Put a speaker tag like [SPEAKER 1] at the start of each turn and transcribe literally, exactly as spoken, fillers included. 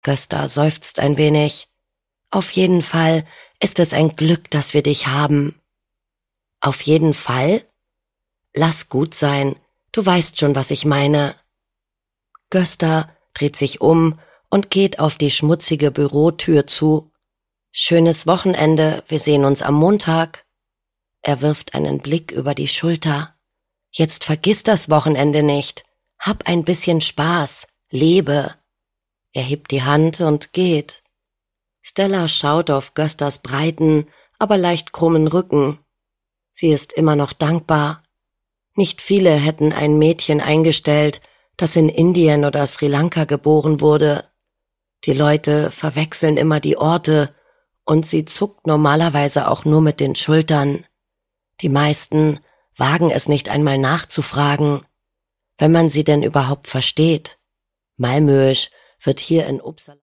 [SPEAKER 1] Gösta seufzt ein wenig. Auf jeden Fall ist es ein Glück, dass wir dich haben. Auf jeden Fall? Lass gut sein, du weißt schon, was ich meine. Gösta dreht sich um und geht auf die schmutzige Bürotür zu. Schönes Wochenende, wir sehen uns am Montag. Er wirft einen Blick über die Schulter. Jetzt vergiss das Wochenende nicht. Hab ein bisschen Spaß, lebe. Er hebt die Hand und geht. Stella schaut auf Göstas breiten, aber leicht krummen Rücken. Sie ist immer noch dankbar. Nicht viele hätten ein Mädchen eingestellt, das in Indien oder Sri Lanka geboren wurde. Die Leute verwechseln immer die Orte und sie zuckt normalerweise auch nur mit den Schultern. Die meisten wagen es nicht einmal nachzufragen, wenn man sie denn überhaupt versteht. Malmöisch wird hier in Uppsala